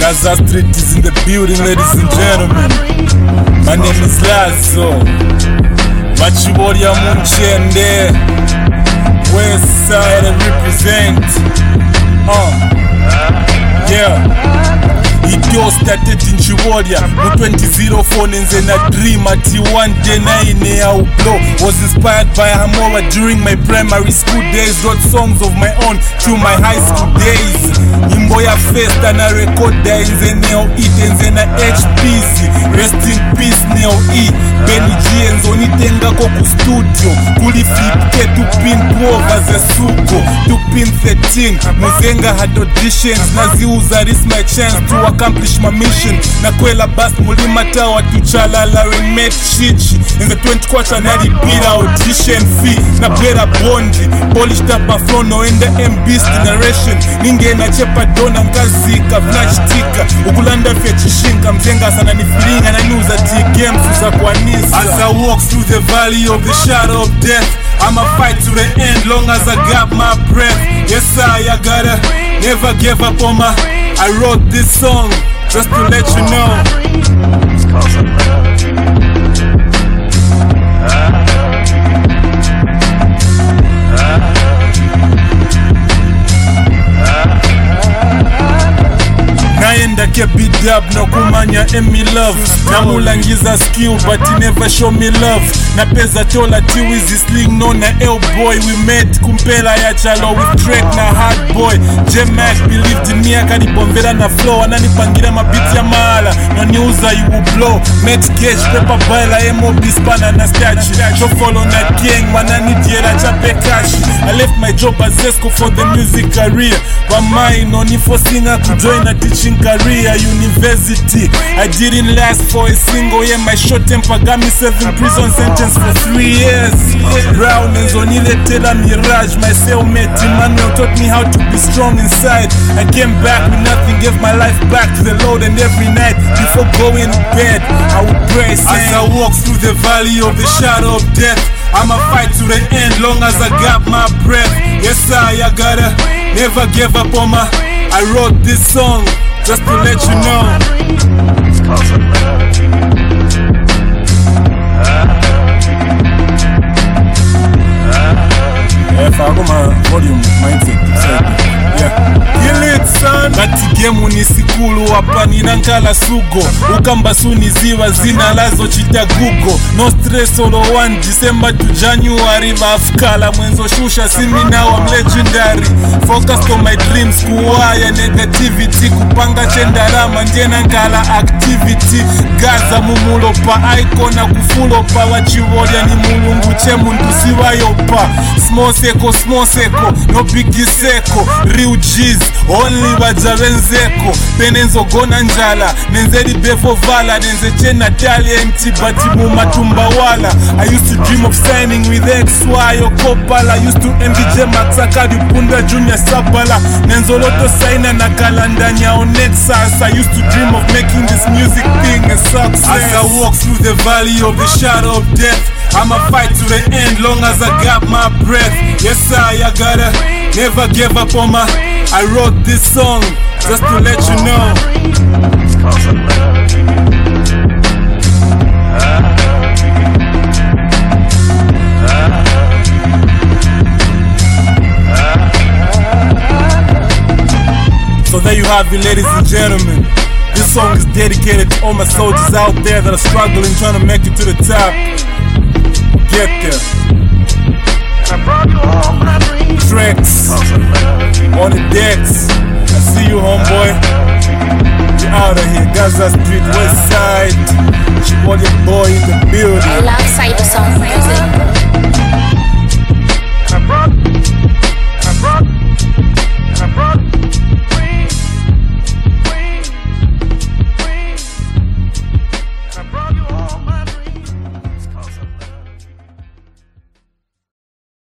Gaza Street is in the building, ladies and gentlemen. My name is Lazo. Machiboria Munchende. West side I represent. Yeah. Idio started in Chiboria mu 2004 nenze na dream ati one day naine au blow. Was inspired by Hamora during my primary school days. Wrote songs of my own through my high school days. Nyimbo ya festa na record nze neo E tenze na HPC. Rest in peace neo E. Benny G enzo nitenga ko ku studio. Kuli flip ke tupin 12 as a suko. Tupin 13 muzenga had auditions. Naziuza this my chance to accomplish my mission. Nakwela bas mulima tawa tuchala la remake chichi. In the 20 quarter na repeat audition fee. Na play a bondi polished up a flow no in the MB's generation. Ninge na chepa dona nkazika vnachitika. Ukulanda fya chishinka mzenga sana nifilinga na news ati games uza kwa nisa. As I walk through the valley of the shadow of death, I'ma fight to the end long as I got my breath. Yes I gotta never give up on my. I wrote this song just to let you know. Naenda ke beat up no kumanya emi love. Namulangiza skill but he never show me love. Napeza tola tiwizi sling no na L-boy. We met kumpela ya chalo with Drake na hard boy. J-Mac believed in me akanibombela na flow. Ananipangira mabiti ya maala no niuza you will blow. Met Gage, Pepper Baila, MOB Spana na Stachi. Show follow na gang, manani diera chape kashi. I left my job as Zesco for the music career. But mine only for singer to join a teaching career university. I didn't last for a single year. My short temper got me serving prison sentence for 3 years. Brown is only tell Mirage. My cellmate Emmanuel taught me how to be strong inside. I came back with nothing, gave my life back to the Lord, and every night before going to bed I would pray saying, as I walk through the valley of the shadow of death, I'ma fight to the end long as I got my breath. Yes I gotta never give up on my. I wrote this song just to let you know. Volume Kati gemu ni sikulu hapa ninankala sugo. Ukamba suni ziwa zina lazo chita gugo. No stress all 1 December to January. Vafkala mwenzo shusha simi now I'm legendary. Focused on my dreams kuwaya negativity. Kupanga chendarama njena nkala activity. Gaza mumulo pa icon na kufulo pa. Wachiwolia ni mulungu chemu ntusiwa yopa. Small seko, no biggie seko. Real G's, only wajawenzeko. Penenzo gona njala, nenzeri befo vala. Nenze chena talenti, bati mumatumba wala. I used to dream of signing with XY or Kopala. I used to MDJ Maxaka, Dupunda Junior Sabala. Nenzo loto saina na kalandanya on Nexus. I used to dream of making this music thing a success. As I walk through the valley of the shadow of death, I'ma fight to the end long as I got my breath. Yes I gotta never give up on my. I wrote this song just to let you know. So there you have it, ladies and gentlemen. This song is dedicated to all my soldiers out there that are struggling, trying to make it to the top. Get there. Tracks on the decks. I see you, homeboy. You're out of here. Gaza Street, West Side. She was your boy in the building. Alongside the song music.